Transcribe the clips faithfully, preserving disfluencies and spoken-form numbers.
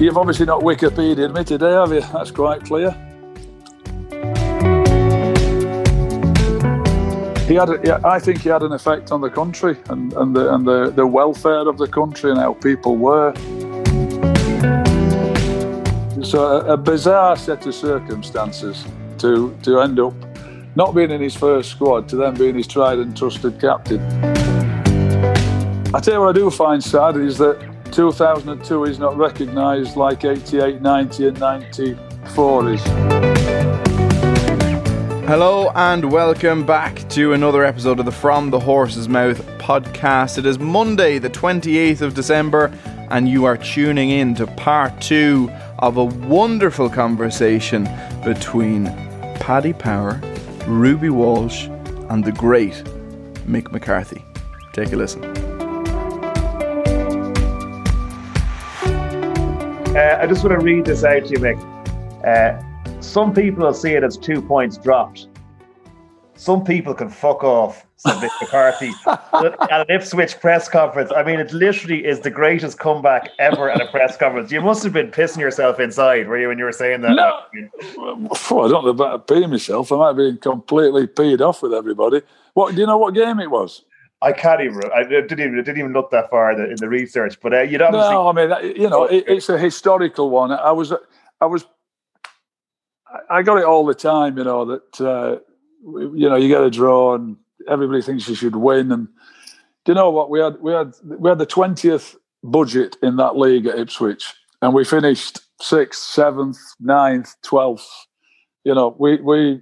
You've obviously not Wikipedia admitted, eh, have you? That's quite clear. He had, a, yeah, I think he had an effect on the country and, and, the, and the, the welfare of the country and how people were. So a, a bizarre set of circumstances to, to end up not being in his first squad to then being his tried and trusted captain. I tell you what I do find sad is that two thousand two is not recognised like eighty-eight, ninety and ninety-four is. Hello and welcome back to another episode of the From the Horse's Mouth podcast. It is Monday the twenty-eighth of December and you are tuning in to part two of a wonderful conversation between Paddy Power, Ruby Walsh and the great Mick McCarthy. Take a listen. Uh, I just want to read this out to you, Mick. Uh, some people will see it as two points dropped. Some people can fuck off, said Mick McCarthy at an Ipswich press conference. I mean, it literally is the greatest comeback ever at a press conference. You must have been pissing yourself inside, were you, when you were saying that? No, well, I don't know about peeing myself. I might be completely peed off with everybody. What do you know? What game it was? I can't even. I didn't even. I didn't even look that far in the, in the research. But uh, you'd obviously. No, I mean, you know, it, it's a historical one. I was, I was, I got it all the time. You know that, uh, you know, you get a draw and everybody thinks you should win. And do you know what we had? We had we had the twentieth budget in that league at Ipswich, and we finished sixth, seventh, ninth, twelfth. You know, we we.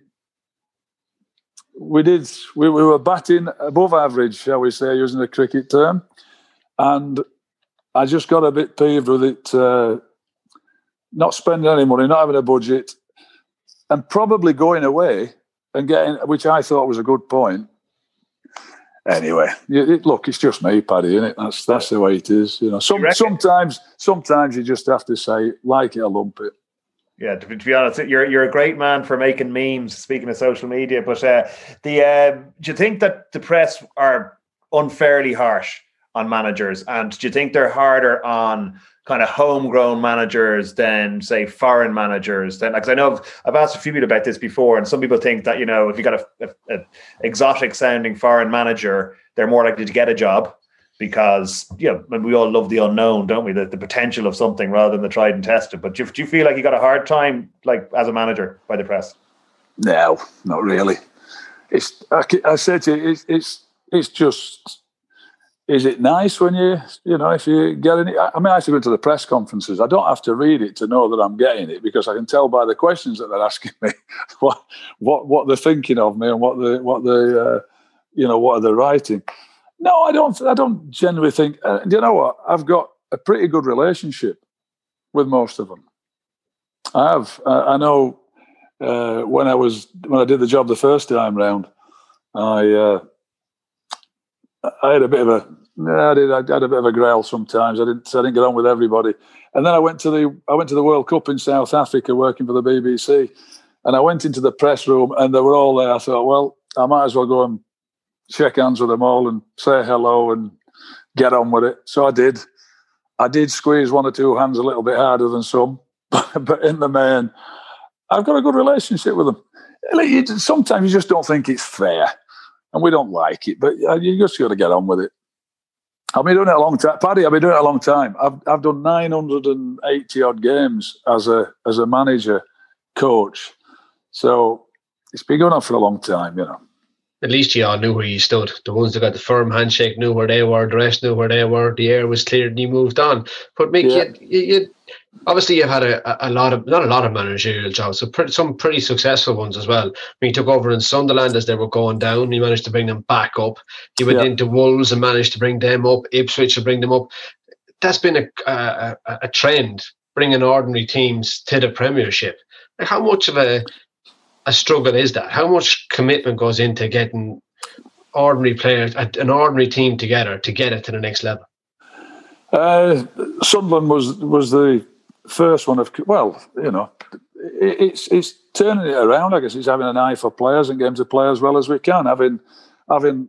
We did. We, we were batting above average, shall we say, using a cricket term, and I just got a bit peeved with it. Uh, not spending any money, not having a budget, and probably going away and getting, which I thought was a good point. Anyway, it, look, it's just me, Paddy, isn't it? That's that's the way it is. You know, some, sometimes sometimes you just have to say, like it or lump it. Yeah, to, to be honest, you're you're a great man for making memes. Speaking of social media, but uh, the uh, do you think that the press are unfairly harsh on managers, and do you think they're harder on kind of homegrown managers than say foreign managers? Then, because I know I've, I've asked a few people about this before, and some people think that, you know, if you got a, a, a exotic sounding foreign manager, they're more likely to get a job. Because, you know, we all love the unknown, don't we? The, the potential of something rather than the tried and tested. But do you, do you feel like you got a hard time, like, as a manager by the press? No, not really. It's I, I said to you, it's, it's it's just. Is it nice when you you know if you get any? I mean, I used to go to the press conferences. I don't have to read it to know that I'm getting it because I can tell by the questions that they're asking me what what what they're thinking of me and what the what the uh, you know what are they writing. No, I don't. I don't generally think. Uh, do you know what? I've got a pretty good relationship with most of them. I have. I, I know uh, when I was when I did the job the first time round, I uh, I had a bit of a. I did. I had a bit of a growl sometimes. I didn't. I didn't get on with everybody. And then I went to the. I went to the World Cup in South Africa, working for the B B C, and I went into the press room, and they were all there. I thought, well, I might as well go and shake hands with them all and say hello and get on with it. So I did. I did squeeze one or two hands a little bit harder than some, but in the main, I've got a good relationship with them. Sometimes you just don't think it's fair, and we don't like it, but you just got to get on with it. I've been doing it a long time, Paddy. I've been doing it a long time. I've I've done nine hundred eighty odd games as a as a manager, coach. So it's been going on for a long time, you know. At least you all knew where you stood. The ones that got the firm handshake knew where they were. The rest knew where they were. The air was cleared and you moved on. But Mick, yeah. you, you, you, obviously you've had a, a lot of, not a lot of managerial jobs, so pretty, some pretty successful ones as well. When you took over in Sunderland as they were going down, you managed to bring them back up. You went yeah. into Wolves and managed to bring them up. Ipswich to bring them up. That's been a, a, a trend, bringing ordinary teams to the Premiership. Like, how much of a a struggle is that? How much commitment goes into getting ordinary players, an ordinary team together to get it to the next level? Uh, Sunderland was was the first one of, well, you know, it, it's it's turning it around. I guess it's having an eye for players and getting to play as well as we can. Having having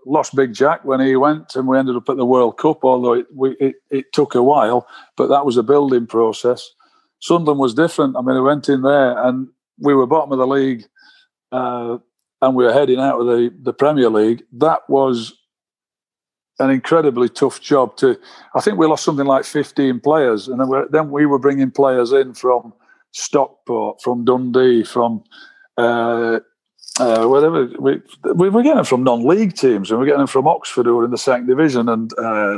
lost Big Jack when he went, and we ended up at the World Cup, although it, we, it, it took a while, but that was a building process. Sunderland was different. I mean, I went in there and we were bottom of the league uh, and we were heading out of the, the Premier League. That was an incredibly tough job to, I think we lost something like fifteen players, and then, we're, then we were bringing players in from Stockport, from Dundee, from uh, uh, whatever. We, we were getting them from non-league teams, and we were getting them from Oxford, who were in the second division, and uh,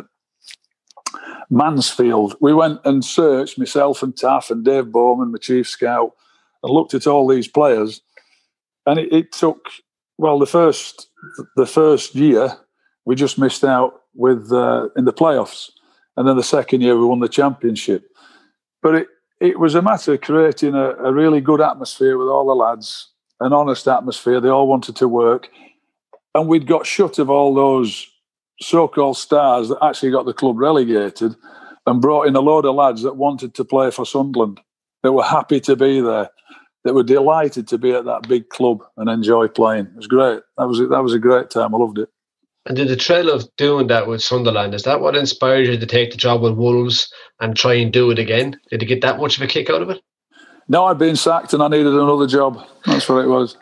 Mansfield. We went and searched, myself and Taff and Dave Bowman, my chief scout, and looked at all these players. And it, it took, well, the first the first year, we just missed out with uh, in the playoffs. And then the second year, we won the championship. But it, it was a matter of creating a, a really good atmosphere with all the lads, an honest atmosphere. They all wanted to work. And we'd got shut of all those so-called stars that actually got the club relegated, and brought in a load of lads that wanted to play for Sunderland, that were happy to be there, that were delighted to be at that big club and enjoy playing. It was great. That was that was a great time. I loved it. And did the trail of doing that with Sunderland, is that what inspired you to take the job with Wolves and try and do it again? Did you get that much of a kick out of it? No, I'd been sacked and I needed another job. That's what it was.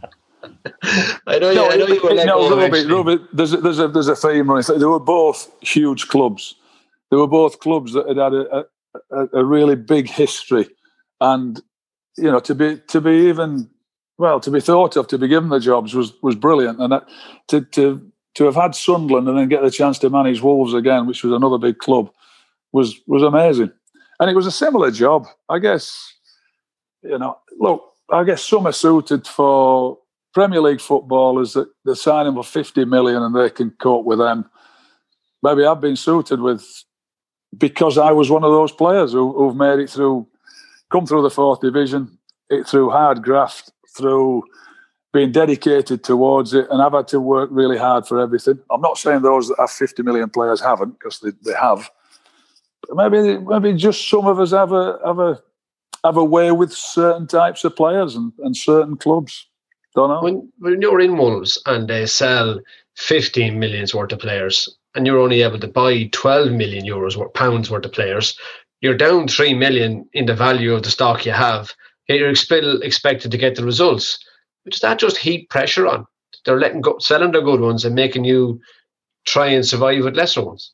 I know, no, I know you were let no, go Robbie, Robbie, there's a, there's a there's a theme running. They were both huge clubs. They were both clubs that had had a, a, a really big history, and you know, to be to be even well to be thought of to be given the jobs was was brilliant. And that, to to to have had Sunderland and then get the chance to manage Wolves again, which was another big club, was was amazing. And it was a similar job, I guess. You know, look, I guess some are suited for Premier League footballers that they're signing for fifty million and they can cope with them. Maybe I've been suited with, because I was one of those players who, who've made it through, come through the fourth division, it through hard graft, through being dedicated towards it, and I've had to work really hard for everything. I'm not saying those that have fifty million players haven't, because they, they have. But maybe maybe just some of us have a have a have a way with certain types of players and, and certain clubs. Don't know. When, when you're in Wolves and they sell fifteen millions worth of players, and you're only able to buy twelve million euros worth pounds worth of players, you're down three million in the value of the stock you have. Yet you're still expected to get the results. Does that just heap pressure on? They're letting go, selling their good ones and making you try and survive with lesser ones.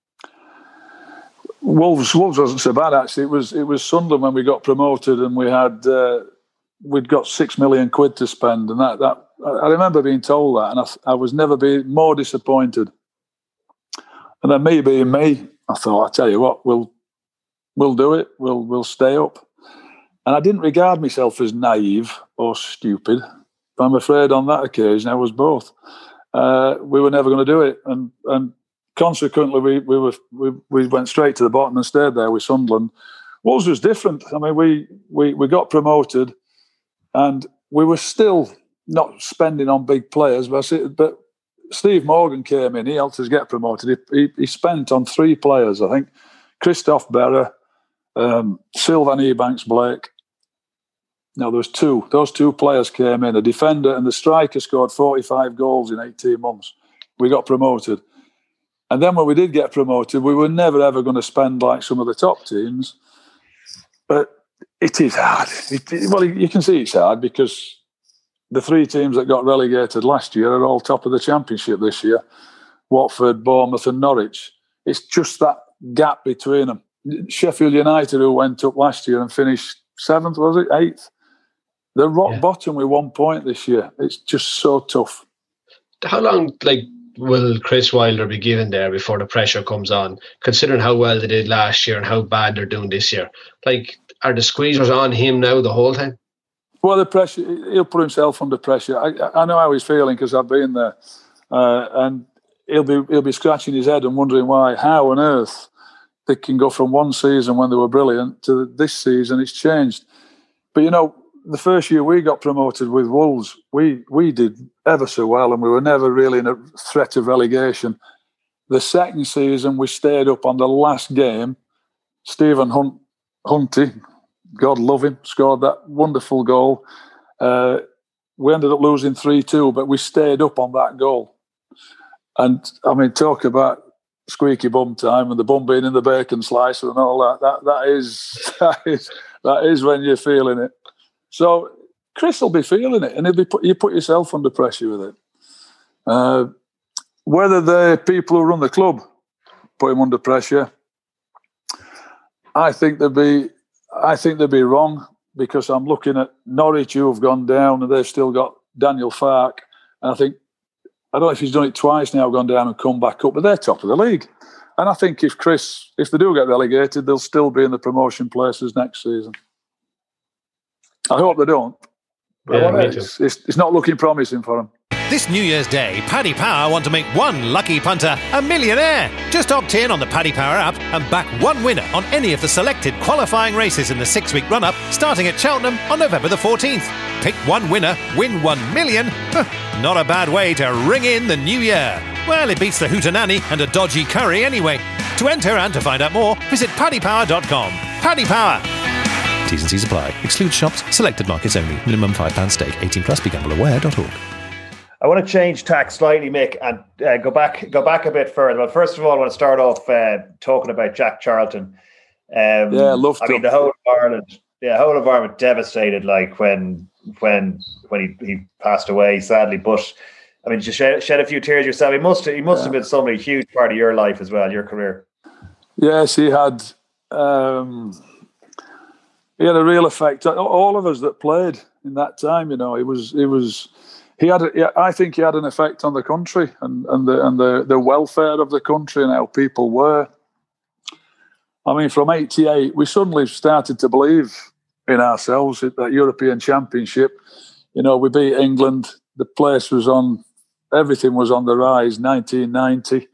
Wolves, Wolves wasn't so bad actually. It was it was Sunderland when we got promoted, and we had. Uh, We'd got six million quid to spend, and that, that I remember being told that, and I, I was never be more disappointed. And then me being me, I thought, I tell you what, we'll we'll do it. We'll we'll stay up. And I didn't regard myself as naive or stupid, but I'm afraid on that occasion I was both. Uh, we were never going to do it, and and consequently we we were we, we went straight to the bottom and stayed there with Sunderland. Wolves was different. I mean, we we we got promoted. And we were still not spending on big players, but, but Steve Morgan came in. He helped us get promoted. He, he, he spent on three players, I think. Christoph Berra, um, Sylvan Ebanks-Blake. No, there was two. Those two players came in. A defender and the striker scored forty-five goals in eighteen months. We got promoted. And then when we did get promoted, we were never, ever going to spend like some of the top teams. But it is hard. It, it, well, you can see it's hard because the three teams that got relegated last year are all top of the championship this year. Watford, Bournemouth and Norwich. It's just that gap between them. Sheffield United, who went up last year and finished seventh, was it? Eighth? They're rock yeah. bottom with one point this year. It's just so tough. How long, like, will Chris Wilder be given there before the pressure comes on, considering how well they did last year and how bad they're doing this year? Like, are the squeezers on him now the whole time? Well, the pressure, he'll put himself under pressure. I, I know how he's feeling because I've been there. Uh, and he'll be he'll be scratching his head and wondering why, how on earth they can go from one season when they were brilliant to this season it's changed. But, you know, the first year we got promoted with Wolves, we, we did ever so well and we were never really in a threat of relegation. The second season, we stayed up on the last game. Stephen Hunt Hunty, God love him, scored that wonderful goal. Uh, we ended up losing three two, but we stayed up on that goal. And I mean, talk about squeaky bum time and the bum being in the bacon slicer and all that. That that is that is that is when you're feeling it. So Chris will be feeling it, and he'll be put, you put yourself under pressure with it. Uh, whether the people who run the club put him under pressure, I think they'd be I think they'd be wrong, because I'm looking at Norwich, who have gone down, and they've still got Daniel Farke, and I think, I don't know if he's done it twice now, gone down and come back up, but they're top of the league. And I think if Chris, if they do get relegated, they'll still be in the promotion places next season. I hope they don't. Yeah, it's, it's, it's not looking promising for them. This New Year's Day, Paddy Power want to make one lucky punter a millionaire. Just opt in on the Paddy Power app and back one winner on any of the selected qualifying races in the six-week run-up, starting at Cheltenham on November the fourteenth. Pick one winner, win one million. Not a bad way to ring in the new year. Well, it beats the hootenanny and a dodgy curry anyway. To enter and to find out more, visit paddy power dot com. Paddy Power. T's and C's apply. Exclude shops, selected markets only. Minimum five pounds stake. eighteen plus. Be gamble aware dot org. I want to change tack slightly, Mick, and uh, go back go back a bit further. But first of all, I want to start off uh, talking about Jack Charlton. Um, yeah, love. I mean, the whole of Ireland, yeah, whole of Ireland devastated, like when when when he, he passed away, sadly. But I mean, you shed, shed a few tears yourself. He must he must yeah. have been somebody huge part of your life as well, your career. Yes, he had. Um, he had a real effect. All of us that played in that time, you know, he was he was. He had, a, I think, he had an effect on the country and, and the and the, the welfare of the country and how people were. I mean, from eighty-eight, we suddenly started to believe in ourselves at that European Championship. You know, we beat England. The place was on, everything was on the rise. nineteen ninety,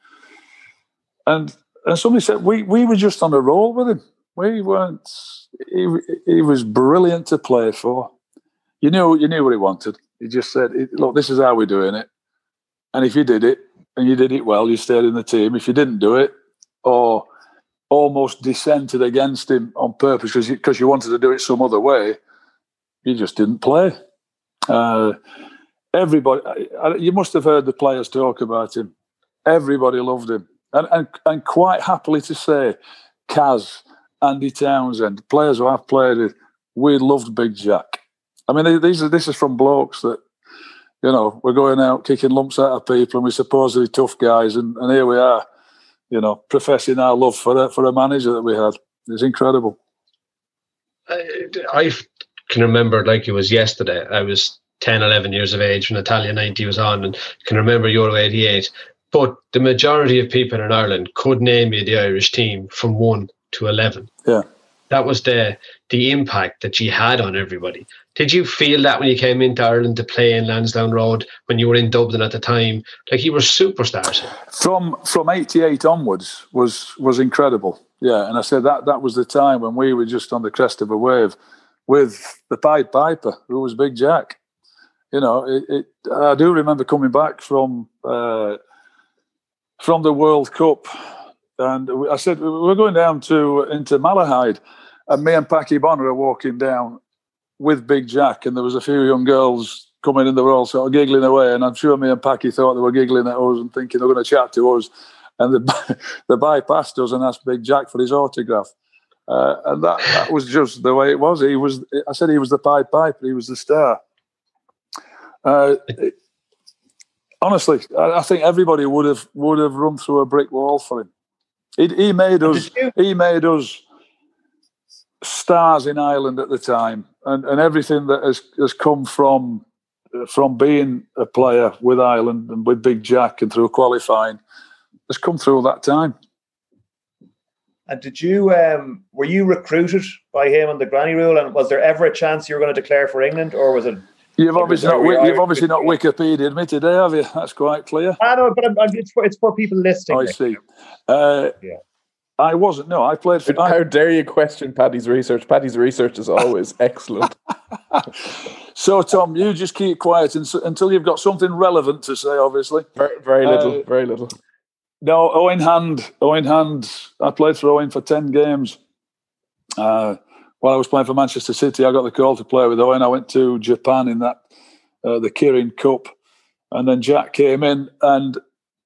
and and somebody said we we were just on a roll with him. We weren't. He he was brilliant to play for. You knew you knew what he wanted. He just said, look, this is how we're doing it. And if you did it, and you did it well, you stayed in the team. If you didn't do it, or almost dissented against him on purpose because you, because you wanted to do it some other way, you just didn't play. Uh, everybody, you must have heard the players talk about him. Everybody loved him. And, and, and quite happily to say, Kaz, Andy Townsend, players who I've played with, we loved Big Jack. I mean, these are this is from blokes that, you know, we're going out kicking lumps out of people and we're supposedly tough guys, and, and here we are, you know, professing our love for a, for a manager that we had. It's incredible. I, I can remember like it was yesterday. I was ten, eleven years of age when Italia ninety was on, and can remember Euro eighty-eight. But the majority of people in Ireland could name you the Irish team from one to eleven. Yeah. That was the the impact that you had on everybody. Did you feel that when you came into Ireland to play in Lansdowne Road, when you were in Dublin at the time, like you were superstars? From from eighty-eight onwards was was incredible. Yeah, and I said that that was the time when we were just on the crest of a wave with the Pied Piper, who was Big Jack. You know, it, it, I do remember coming back from uh, from the World Cup, and I said we were going down to into Malahide. And me and Packy Bonner are walking down with Big Jack, and there was a few young girls coming in, they were all sort of giggling away, and I'm sure me and Packy thought they were giggling at us and thinking they were going to chat to us, and they, they bypassed us and asked Big Jack for his autograph. Uh, and that, that was just the way it was. He was. I said he was the Pied Piper, he was the star. Uh, it, honestly, I, I think everybody would have would have run through a brick wall for him. He, he made us. He made us stars in Ireland at the time, and, and everything that has, has come from from being a player with Ireland and with Big Jack and through qualifying has come through that time. And did you um, were you recruited by him on the granny rule? And was there ever a chance you were going to declare for England, or was it? You've obviously not you've obviously not Wikipedia'd me today, have you? That's quite clear. I know, but I'm, I'm, it's for it's for people listening. I see. Uh, yeah. I wasn't. No, I played for. How I, dare you question Paddy's research? Paddy's research is always excellent. So, Tom, you just keep quiet until you've got something relevant to say. Obviously, very, very little. Uh, very little. No, Owen Hand. Owen Hand. I played for Owen for ten games. Uh, while I was playing for Manchester City, I got the call to play with Owen. I went to Japan in that uh, the Kirin Cup, and then Jack came in and.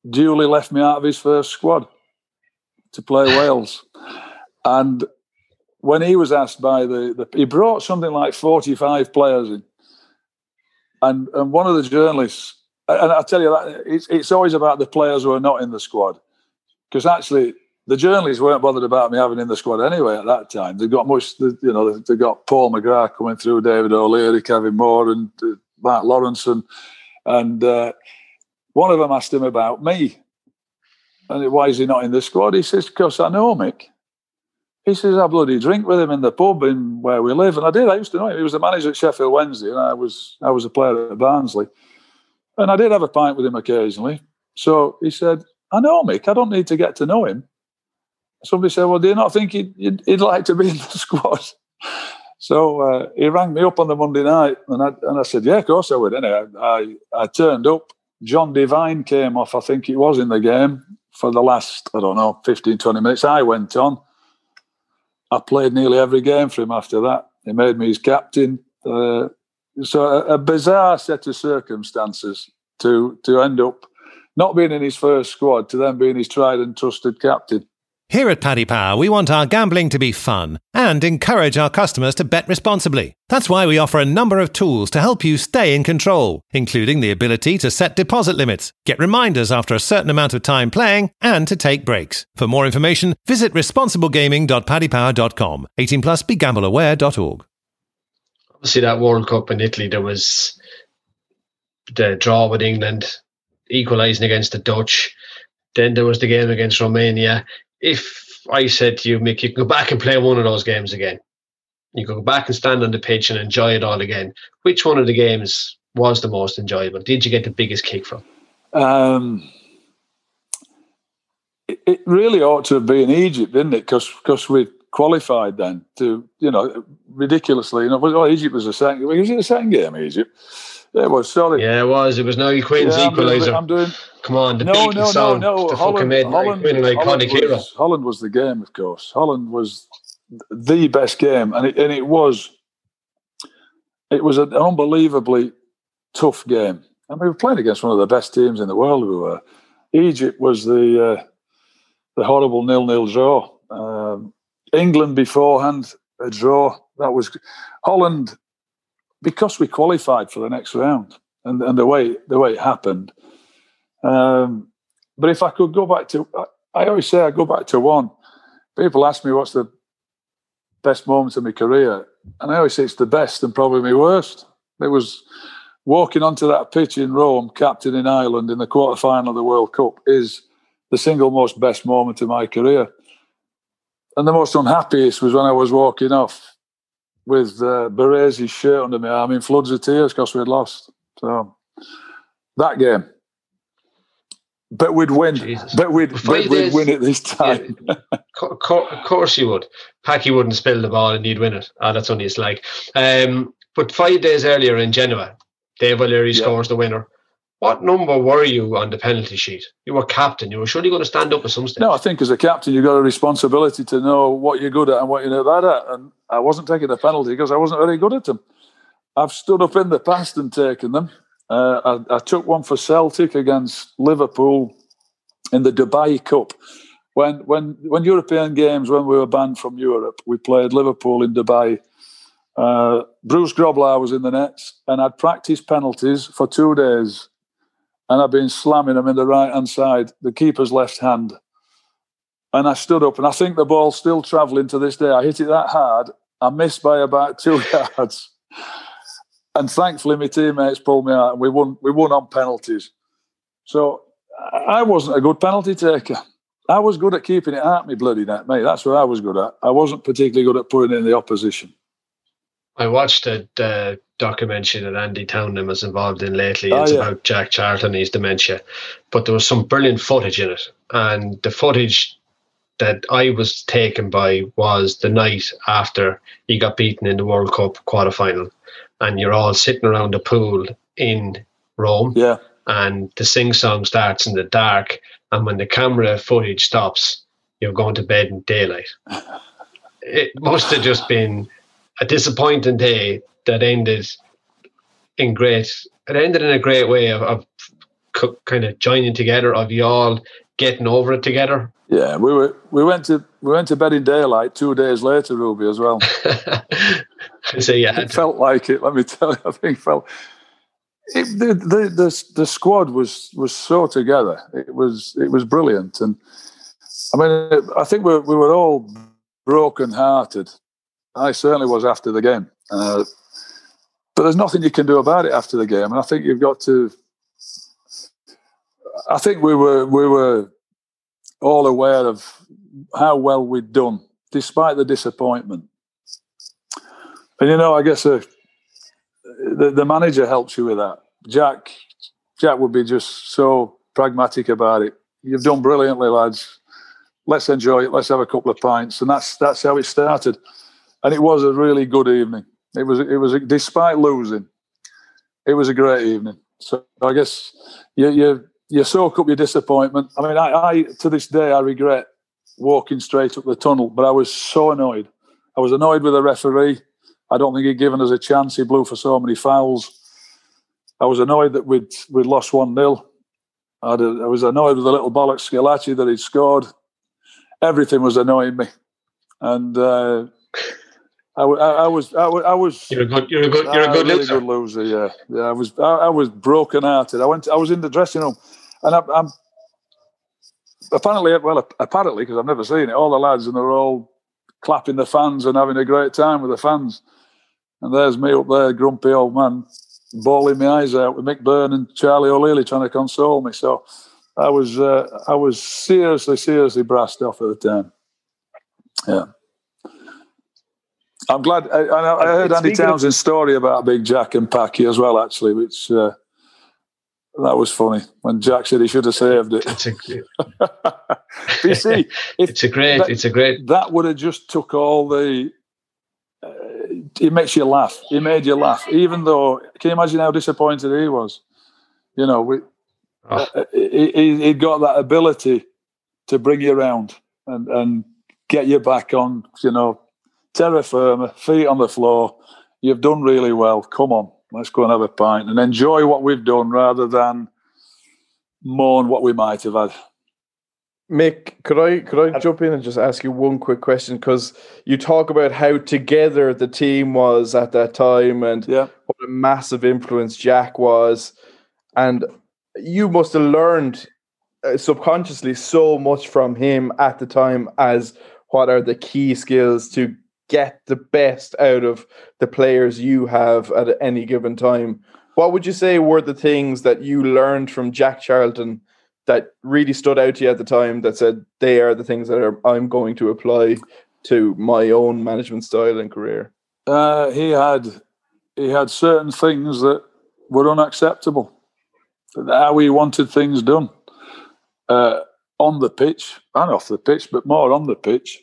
duly left me out of his first squad to play Wales. And when he was asked by the, the he brought something like forty-five players in. And and one of the journalists, and I tell you that it's it's always about the players who are not in the squad, because actually the journalists weren't bothered about me having in the squad anyway at that time. They got much, you know, they got Paul McGrath coming through, David O'Leary, Kevin Moore, and uh, Mark Lawrence, and and uh, one of them asked him about me, and why is he not in the squad? He says, "Because I know Mick." He says, "I bloody drink with him in the pub in where we live." And I did. I used to know him. He was the manager at Sheffield Wednesday, and I was I was a player at Barnsley. And I did have a pint with him occasionally. So he said, "I know Mick. I don't need to get to know him." Somebody said, "Well, do you not think he'd, he'd, he'd like to be in the squad?" So uh, he rang me up on the Monday night, and I, and I said, "Yeah, of course I would." Anyway, I, I turned up. John Devine came off, I think it was, in the game for the last, I don't know, fifteen, twenty minutes. I went on. I played nearly every game for him after that. He made me his captain. Uh, so a, a bizarre set of circumstances to to end up not being in his first squad to then being his tried and trusted captain. Here at Paddy Power, we want our gambling to be fun and encourage our customers to bet responsibly. That's why we offer a number of tools to help you stay in control, including the ability to set deposit limits, get reminders after a certain amount of time playing, and to take breaks. For more information, visit responsible gaming dot paddy power dot com. eighteen plus, be gamble aware dot org. Obviously, that World Cup in Italy, there was the draw with England, equalising against the Dutch. Then there was the game against Romania. If I said to you, Mick, you can go back and play one of those games again, you can go back and stand on the pitch and enjoy it all again, which one of the games was the most enjoyable? Did you get the biggest kick from? Um, it, it really ought to have been Egypt, didn't it? Because because we qualified then to, you know, ridiculously, you know, well, Egypt was the second, was it the second game, Egypt? It was, sorry. Yeah, it was. It was Niall Quinn's yeah, equaliser. I'm doing, Come on, the no, beating no, song. no, no. The Holland, fucking made Niall Quinn an iconic Holland hero. was, Holland was the game, of course. Holland was the best game, and it, and it was it was an unbelievably tough game. I mean, we were playing against one of the best teams in the world. We were. Egypt was the uh, the horrible nil-nil draw. Um, England beforehand, a draw. That was Holland, because we qualified for the next round, and, and the way the way it happened. Um, but if I could go back to, I, I always say I go back to one. People ask me what's the best moment of my career, and I always say it's the best and probably my worst. It was walking onto that pitch in Rome, captaining Ireland in the quarter final of the World Cup, is the single most best moment of my career. And the most unhappiest was when I was walking off with uh, Barese's shirt under my arm in floods of tears because we had lost. So that game. But we'd win. Jesus. But we'd, but we'd win it this time. Yeah. Co- co- of course you would. Packy wouldn't spill the ball and you'd win it. Oh, that's only it's like. Um, but five days earlier in Genoa, Dave O'Leary yeah. scores the winner. What number were you on the penalty sheet? You were captain. You were surely going to stand up at some stage. No, I think as a captain, you've got a responsibility to know what you're good at and what you're not bad at. And I wasn't taking a penalty because I wasn't very good at them. I've stood up in the past and taken them. Uh, I, I took one for Celtic against Liverpool in the Dubai Cup. When when when European games, when we were banned from Europe, we played Liverpool in Dubai. Uh, Bruce Grobler was in the nets, and I'd practiced penalties for two days, and I'd been slamming them in the right-hand side, the keeper's left hand. And I stood up, and I think the ball's still travelling to this day. I hit it that hard, I missed by about two yards. And thankfully, my teammates pulled me out, and we won. We won on penalties. So I wasn't a good penalty taker. I was good at keeping it at me bloody net, mate. That's what I was good at. I wasn't particularly good at putting it in the opposition. I watched a uh, documentary that Andy Townend was involved in lately. Oh, it's yeah. about Jack Charlton and his dementia. But there was some brilliant footage in it. And the footage that I was taken by was the night after he got beaten in the World Cup quarter-final. And you're all sitting around the pool in Rome. Yeah. And the sing-song starts in the dark. And when the camera footage stops, you're going to bed in daylight. It must have just been a disappointing day that ended in great. It ended in a great way of, of co- kind of joining together of you all getting over it together? Yeah, we were we went to we went to bed in daylight two days later, Ruby, as well. So yeah, it felt like it. Let me tell you, I think it felt it, the, the the the squad was was so together. It was it was brilliant, and I mean, I think we we were all broken hearted. I certainly was after the game, uh, but there's nothing you can do about it after the game, and I think you've got to. I think we were we were all aware of how well we'd done, despite the disappointment. And you know, I guess uh, the the manager helps you with that. Jack, Jack would be just so pragmatic about it. You've done brilliantly, lads. Let's enjoy it. Let's have a couple of pints, and that's that's how it started. And it was a really good evening. It was it was despite losing, it was a great evening. So I guess you you you soak up your disappointment. I mean, I, I to this day I regret walking straight up the tunnel, but I was so annoyed. I was annoyed with the referee. I don't think he'd given us a chance. He blew for so many fouls. I was annoyed that we'd we'd lost one nil. I, I was annoyed with the little bollocks Schillaci that he'd scored. Everything was annoying me, and uh, I, I, I was I, I was you're a good you're a good you're a good really loser. good loser. Yeah, yeah. I was I, I was broken hearted. I went. I was in the dressing room, and I, I'm apparently well apparently because I've never seen it. All the lads and they're all clapping the fans and having a great time with the fans. And there's me up there, grumpy old man, bawling my eyes out with Mick Byrne and Charlie O'Leary trying to console me. So I was uh, I was seriously, seriously brassed off at the time. Yeah. I'm glad. I, I, I heard Andy Townsend's story about Big Jack and Packy as well, actually, which uh, that was funny when Jack said he should have saved it. It's a, you see, if it's a great, that, it's a great. That would have just took all the. Uh, it makes you laugh. He made you laugh, even though. Can you imagine how disappointed he was? You know, we, oh. uh, he he got that ability to bring you around and and get you back on. You know, terra firma, feet on the floor. You've done really well. Come on, let's go and have a pint and enjoy what we've done rather than mourn what we might have had. Mick, could I could I jump in and just ask you one quick question? Because you talk about how together the team was at that time and yeah. what a massive influence Jack was. And you must have learned uh, subconsciously so much from him at the time as what are the key skills to get the best out of the players you have at any given time. What would you say were the things that you learned from Jack Charlton that really stood out to you at the time that said they are the things that are, I'm going to apply to my own management style and career? Uh, he had he had certain things that were unacceptable. How he wanted things done uh, on the pitch and off the pitch, but more on the pitch.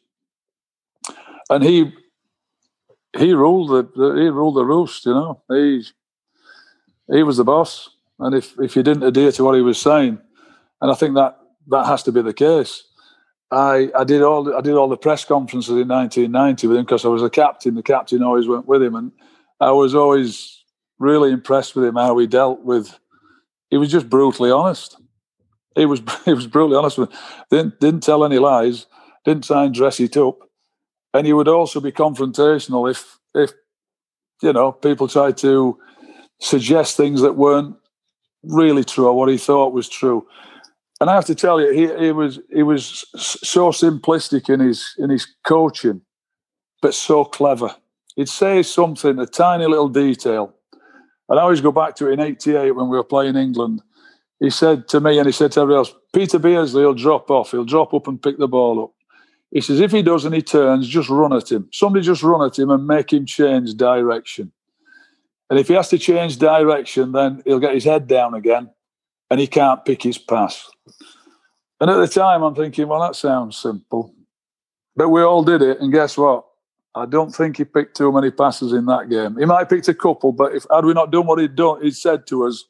And he he ruled the, the he ruled the roost. You know, he he was the boss. And if if you didn't adhere to what he was saying. And I think that, that has to be the case. I, I did all the, I did all the press conferences in nineteen ninety with him because I was a captain. The captain always went with him, and I was always really impressed with him how he dealt with. He was just brutally honest. He was he was brutally honest with him. Didn't didn't tell any lies. Didn't try and dress it up, and he would also be confrontational if if you know people tried to suggest things that weren't really true or what he thought was true. And I have to tell you, he, he was he was so simplistic in his in his coaching, but so clever. He'd say something, a tiny little detail. And I always go back to it in eighty-eight when we were playing England. He said to me and he said to everybody else, Peter Beardsley will drop off. He'll drop up and pick the ball up. He says, if he does and he turns, just run at him. Somebody just run at him and make him change direction. And if he has to change direction, then he'll get his head down again and he can't pick his pass. And at the time, I'm thinking, well, that sounds simple. But we all did it, and guess what? I don't think he picked too many passes in that game. He might have picked a couple, but if had we not done what he'd done, he'd said to us,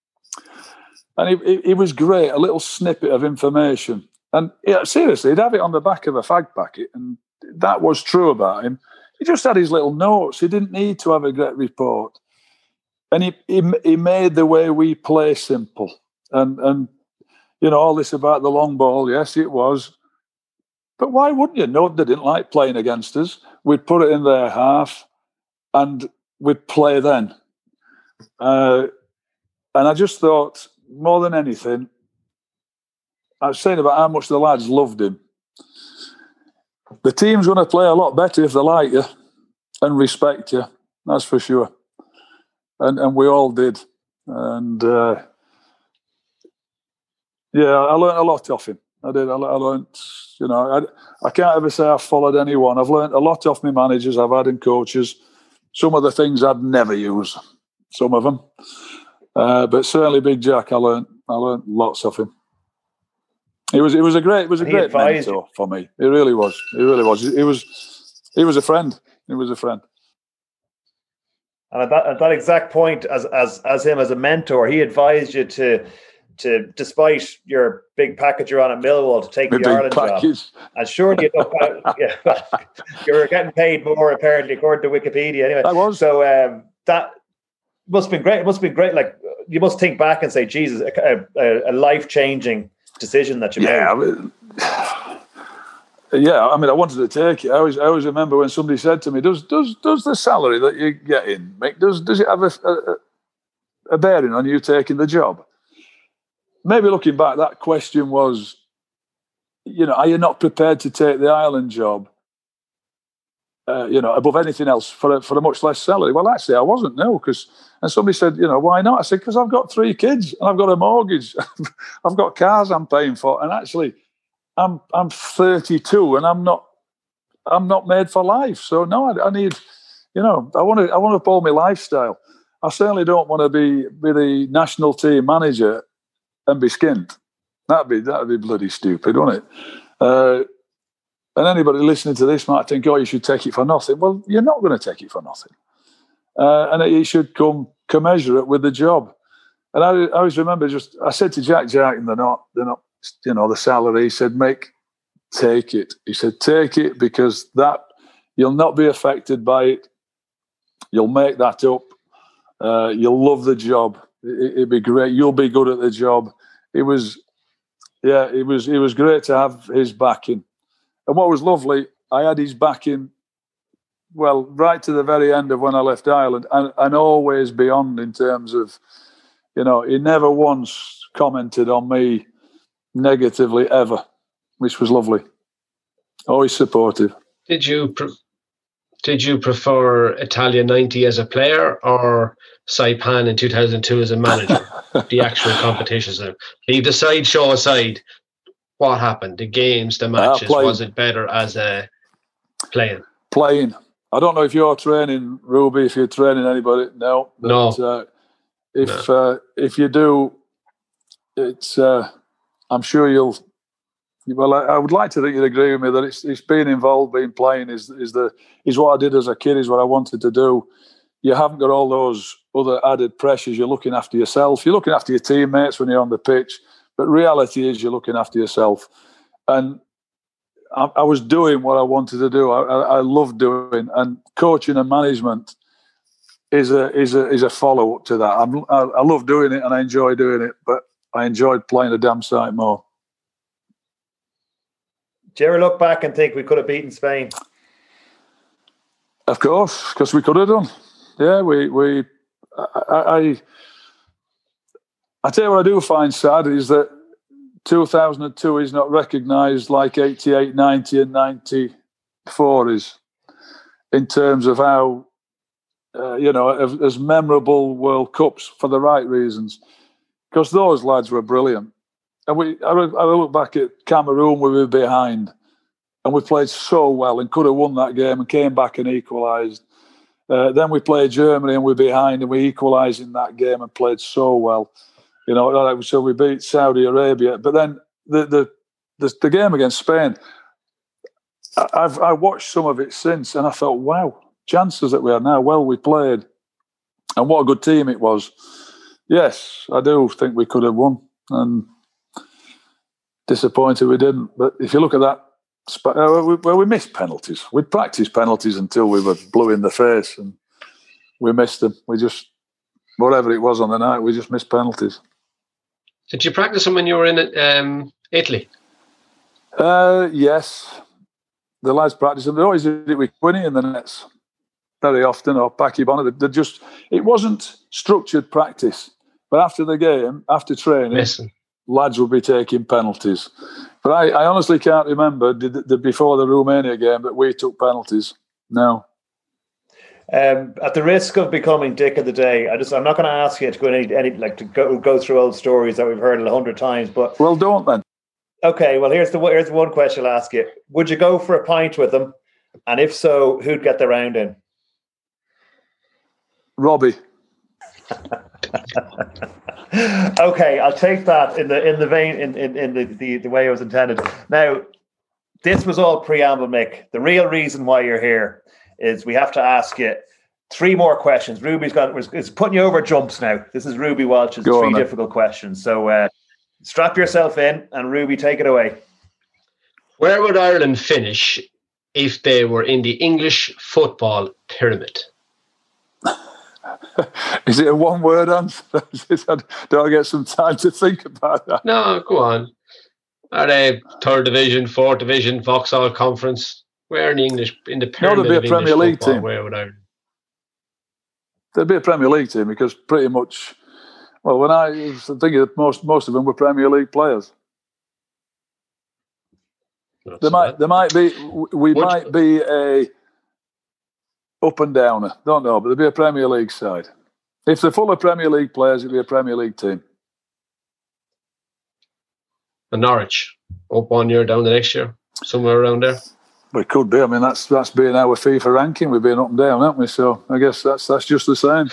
and he, he, he was great, a little snippet of information. And yeah, seriously, he'd have it on the back of a fag packet, and that was true about him. He just had his little notes. He didn't need to have a great report. And he, he, he made the way we play simple. And, and you know, all this about the long ball, yes, it was. But why wouldn't you? No, they didn't like playing against us. We'd put it in their half and we'd play then. Uh, and I just thought, more than anything, I was saying about how much the lads loved him. The team's going to play a lot better if they like you and respect you. That's for sure. And and we all did. And uh, yeah, I learned a lot off him. I did. I, I learned, you know, I, I can't ever say I've followed anyone. I've learned a lot off my managers I've had and coaches. Some of the things I'd never use, some of them. Uh, but certainly Big Jack, I learned I learned lots of him. It was it was a great it was a he great mentor you. for me. It really was. It really was. It was he was a friend. He was a friend. And at that, at that exact point, as as as him as a mentor, he advised you to to, despite your big package you're on at Millwall, to take My the Ireland package. job. And surely enough, yeah, you were getting paid more, apparently, according to Wikipedia. Anyway, I was. So um, that must have been great. It must have been great. Like, you must think back and say, Jesus, a, a, a life changing decision that you yeah, made. I mean, yeah, I mean, I wanted to take it. I always, I always remember when somebody said to me, "Does does does the salary that you get in, Mick, does does it have a, a, a bearing on you taking the job?" Maybe looking back, that question was, you know, are you not prepared to take the Ireland job, uh, you know, above anything else for a, for a much less salary? Well, actually, I wasn't, no, because, and somebody said, you know, why not? I said, because I've got three kids and I've got a mortgage. I've got cars I'm paying for. And actually, I'm I'm thirty-two and I'm not I'm not made for life. So no, I, I need, you know, I want to I want to uphold my lifestyle. I certainly don't want to be be the national team manager and be skinned. That'd be that'd be bloody stupid, wouldn't it? Uh, and anybody listening to this might think, "Oh, you should take it for nothing." Well, you're not going to take it for nothing, uh, and it, it should come commensurate with the job. And I, I always remember, just I said to Jack, Jack, and they're not, they're not, you know, the salary. He said, "Mick, take it." He said, "Take it because that you'll not be affected by it. You'll make that up. Uh, you'll love the job. It, it'd be great. You'll be good at the job." It was, yeah, it was it was great to have his backing. And what was lovely, I had his backing, well, right to the very end of when I left Ireland, and, and always beyond in terms of, you know, he never once commented on me negatively ever, which was lovely. Always supportive. Did you pre- did you prefer Italia ninety as a player or Saipan in two thousand two as a manager? The actual competitions. Leave the sideshow aside. What happened? The games, the matches. Uh, was it better as a playing? Playing. I don't know if you're training, Ruby. If you're training anybody, no. But, no. Uh, if no. Uh, if you do, it's. Uh, I'm sure you'll. Well, I, I would like to think you'd agree with me that it's it's being involved, being playing is is the is what I did as a kid, is what I wanted to do. You haven't got all those other added pressures. You're looking after yourself. You're looking after your teammates when you're on the pitch. But reality is you're looking after yourself. And I, I was doing what I wanted to do. I, I, I love doing. And coaching and management is a is a is a follow up to that. I'm, I, I love doing it and I enjoy doing it. But I enjoyed playing a damn sight more. Do you ever look back and think we could have beaten Spain? Of course, because we could have done. Yeah, we we I, I I tell you what I do find sad is that two thousand two is not recognised like eighty-eight, ninety and ninety-four is, in terms of how uh, you know, as, as memorable World Cups for the right reasons, because those lads were brilliant. And we I, I look back at Cameroon, we were behind and we played so well and could have won that game and came back and equalised. Uh, then we played Germany and we're behind and we equalised in that game and played so well. You know, so we beat Saudi Arabia. But then the the the, the game against Spain, I've I watched some of it since and I thought, wow, chances that we are now. Well, we played. And what a good team it was. Yes, I do think we could have won. And disappointed we didn't. But if you look at that, Uh, we, well, we missed penalties. We practiced penalties until we were blue in the face, and we missed them. We just, whatever it was on the night, we just missed penalties. Did you practice them when you were in um, Italy? Uh, yes. The lads practice them. They always did it with Quinny in the nets. Very often, or Packy Bonner. They just, it wasn't structured practice. But after the game, after training, Listen. lads would be taking penalties. But I, I honestly can't remember did, did before the Romania game that we took penalties. No. Um, at the risk of becoming Dick of the Day, I just I'm not going to ask you to go any, any like to go go through old stories that we've heard a hundred times. But well, don't then. Okay, well here's the here's the one question I'll ask you: would you go for a pint with them? And if so, who'd get the round in? Robbie. Okay, I'll take that in the in the vein in, in, in the, the, the way it was intended. Now, this was all preamble, Mick. The real reason why you're here is we have to ask you three more questions. Ruby's got is putting you over jumps now. This is Ruby Walsh's Go three on, difficult questions. So uh, strap yourself in, and Ruby, take it away. Where would Ireland finish if they were in the English football pyramid? Is it a one-word answer? Do I get some time to think about that? No, go on. Are they third division, fourth division, Vauxhall Conference? Where in the English in the pyramid? No, there'd be a of Premier English League football, team. Where would Ireland? There'd be a Premier League team because pretty much, well, when I was thinking that most most of them were Premier League players. Not There so might bad. there might be we Would- might be a up and downer. Don't know, but there'd be a Premier League side. If they're full of Premier League players, it'd be a Premier League team. And Norwich up one year, down the next year, somewhere around there. But it could be. I mean, that's that's being our FIFA ranking. We've been up and down, haven't we? So I guess that's that's just the same.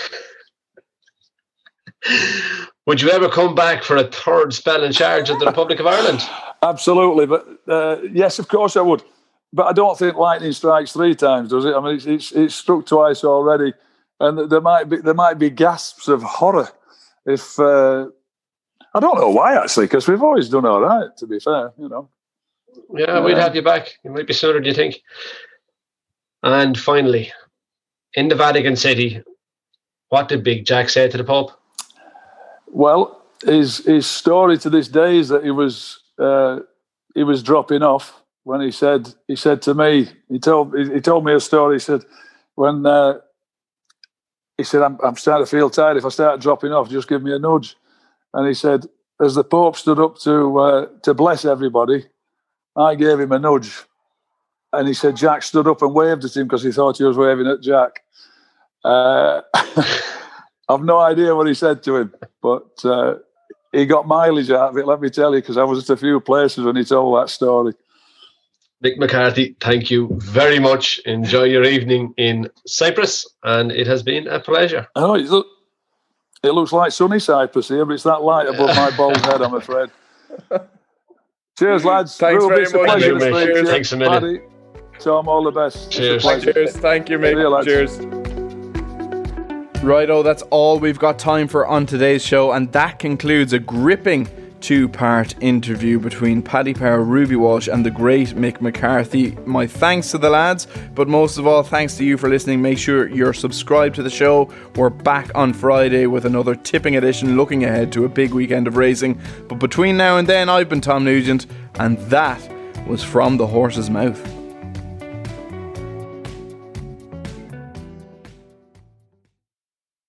Would you ever come back for a third spell in charge of the Republic of Ireland? Absolutely, but uh, yes, of course I would. But I don't think lightning strikes three times, does it? I mean, it's it's, it's struck twice already, and there might be there might be gasps of horror if uh, I don't know why actually, because we've always done all right. To be fair, you know. Yeah, we'd have you back. It might be sooner, do you think? And finally, in the Vatican City, what did Big Jack say to the Pope? Well, his his story to this day is that he was uh, he was dropping off when he said he said to me he told he told me a story. He said when uh, he said I'm I'm starting to feel tired. If I start dropping off, just give me a nudge. And he said as the Pope stood up to uh, to bless everybody, I gave him a nudge. And he said Jack stood up and waved at him because he thought he was waving at Jack. Uh, I've no idea what he said to him, but uh, he got mileage out of it, let me tell you, because I was at a few places when he told that story. Mick McCarthy, thank you very much. Enjoy your evening in Cyprus, and it has been a pleasure. Oh, it, look, it looks like sunny Cyprus here, but it's that light above my bald head, I'm afraid. Cheers, lads. Thanks Ruby, very it's a much, pleasure to Mick. speak to you. Thanks a million. Paddy, Tom, all the best. Cheers. It's a pleasure. Cheers. Thank you, See you, mate. lads. Cheers. Righto, that's all we've got time for on today's show, and that concludes a gripping two-part interview between Paddy Power, Ruby Walsh and the great Mick McCarthy. My thanks to the lads, but most of all, thanks to you for listening. Make sure you're subscribed to the show. We're back on Friday with another tipping edition, looking ahead to a big weekend of racing. But between now and then, I've been Tom Nugent, and that was From the Horse's Mouth.